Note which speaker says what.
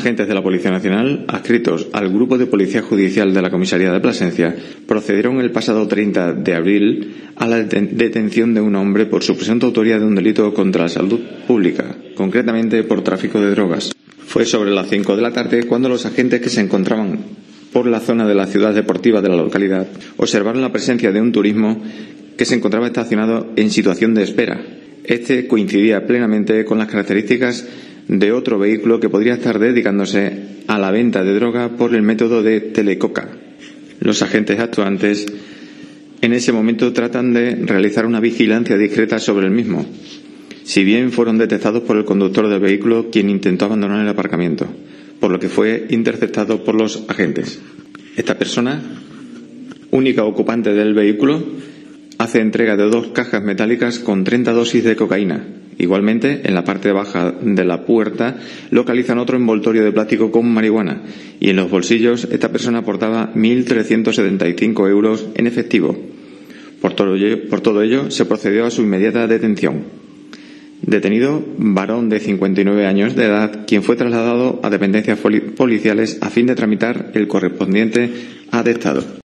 Speaker 1: Agentes de la Policía Nacional, adscritos al Grupo de Policía Judicial de la Comisaría de Plasencia, procedieron el pasado 30 de abril a la detención de un hombre por su presunta autoría de un delito contra la salud pública, concretamente por tráfico de drogas. Fue sobre las 5 de la tarde cuando los agentes que se encontraban por la zona de la ciudad deportiva de la localidad observaron la presencia de un turismo que se encontraba estacionado en situación de espera. Este coincidía plenamente con las características de otro vehículo que podría estar dedicándose a la venta de droga por el método de telecoca. Los agentes actuantes en ese momento tratan de realizar una vigilancia discreta sobre el mismo, si bien fueron detectados por el conductor del vehículo, quien intentó abandonar el aparcamiento, por lo que fue interceptado por los agentes. Esta persona, única ocupante del vehículo, hace entrega de 2 cajas metálicas con 30 dosis de cocaína. Igualmente, en la parte baja de la puerta localizan otro envoltorio de plástico con marihuana y en los bolsillos esta persona portaba 1.375 euros en efectivo. Por todo ello, se procedió a su inmediata detención. Detenido, varón de 59 años de edad, quien fue trasladado a dependencias policiales a fin de tramitar el correspondiente atestado.